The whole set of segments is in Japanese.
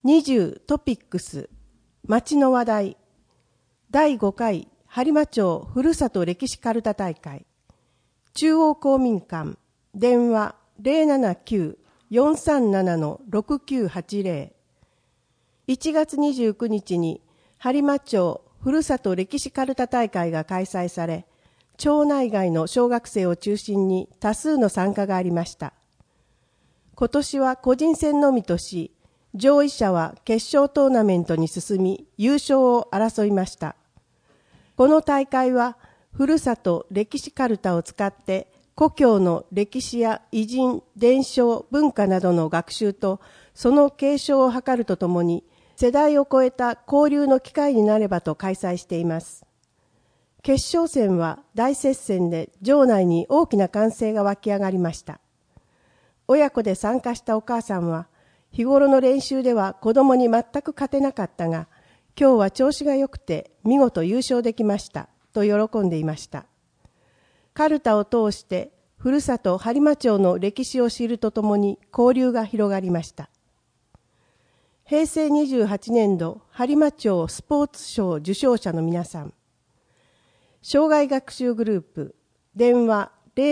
20トピックス町の話題第5回播磨町ふるさと歴史かるた大会中央公民館電話 079-437-6980 1月29日に播磨町ふるさと歴史かるた大会が開催され、町内外の小学生を中心に多数の参加がありました。今年は個人戦のみとし、上位者は決勝トーナメントに進み優勝を争いました。この大会はふるさと歴史かるたを使って故郷の歴史や偉人、伝承、文化などの学習とその継承を図るとともに世代を超えた交流の機会になればと開催しています。決勝戦は大接戦で場内に大きな歓声が湧き上がりました。親子で参加したお母さんは日頃の練習では子供に全く勝てなかったが、今日は調子が良くて見事優勝できましたと喜んでいました。かるたを通してふるさと播磨町の歴史を知るとともに交流が広がりました。平成28年度播磨町スポーツ賞受賞者の皆さん、障害学習グループ電話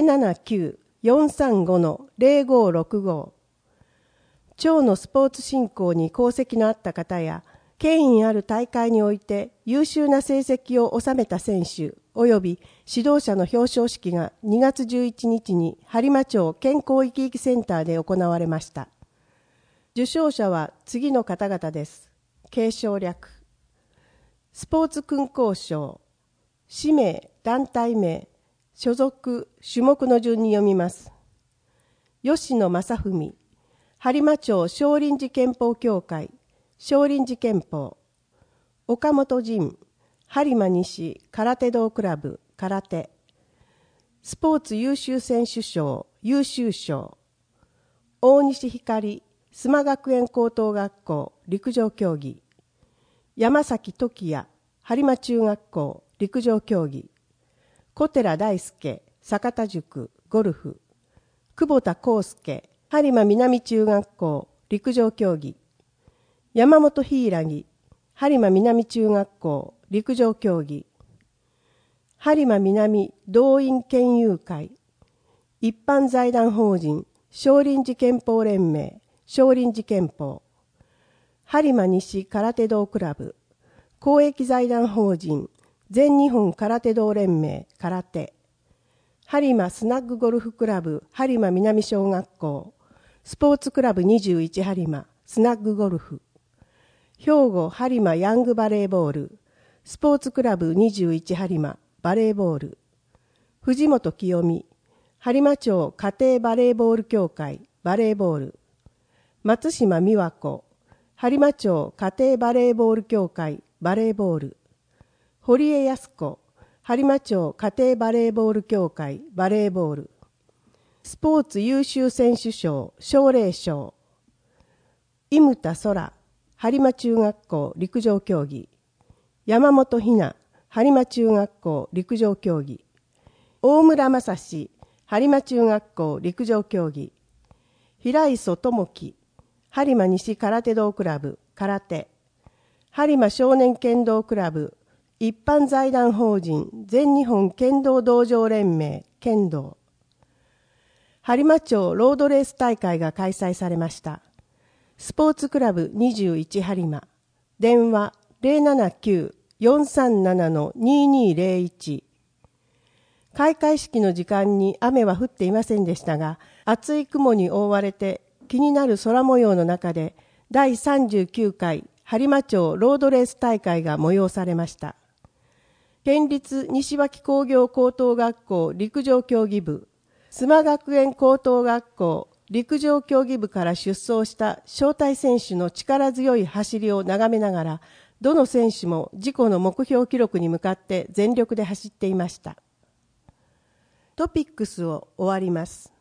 079-435-0565 町のスポーツ振興に功績のあった方や権威ある大会において優秀な成績を収めた選手及び指導者の表彰式が2月11日に播磨町健康生き生きセンターで行われました。受賞者は次の方々です。継承略スポーツ勲功賞、氏名、団体名、所属、種目の順に読みます。吉野正文、播磨町少林寺拳法協会、少林寺拳法。岡本仁、播磨西空手道クラブ、空手。スポーツ優秀選手賞、優秀賞。大西光、須磨学園高等学校、陸上競技。山崎時也、播磨中学校、陸上競技。小寺大輔、坂田塾、ゴルフ。久保田康介、播磨南中学校、陸上競技。山本柊、播磨南中学校、陸上競技。播磨南動員研友会。一般財団法人、少林寺拳法連盟、少林寺拳法。播磨西空手道クラブ。公益財団法人、全日本空手道連盟、空手。播磨スナッグゴルフクラブ、播磨南小学校。スポーツクラブ21播磨、スナッグゴルフ。兵庫播磨ヤングバレーボール。スポーツクラブ21播磨、バレーボール。藤本清美、播磨町家庭バレーボール協会、バレーボール。松島美和子、播磨町家庭バレーボール協会、バレーボール。堀江康子、播磨町家庭バレーボール協会、バレーボール。スポーツ優秀選手賞、奨励賞。伊牟田空、播磨中学校陸上競技。山本ひな、播磨中学校陸上競技。大村正史、播磨中学校陸上競技。平磯智樹、播磨西空手道クラブ、空手。播磨少年剣道クラブ、一般財団法人全日本剣道道場連盟、剣道。播磨町ロードレース大会が開催されました。スポーツクラブ21播磨。電話 079-437-2201。開会式の時間に雨は降っていませんでしたが、厚い雲に覆われて気になる空模様の中で第39回播磨町ロードレース大会が催されました。県立西脇工業高等学校陸上競技部、須磨学園高等学校陸上競技部から出走した招待選手の力強い走りを眺めながら、どの選手も自己の目標記録に向かって全力で走っていました。トピックスを終わります。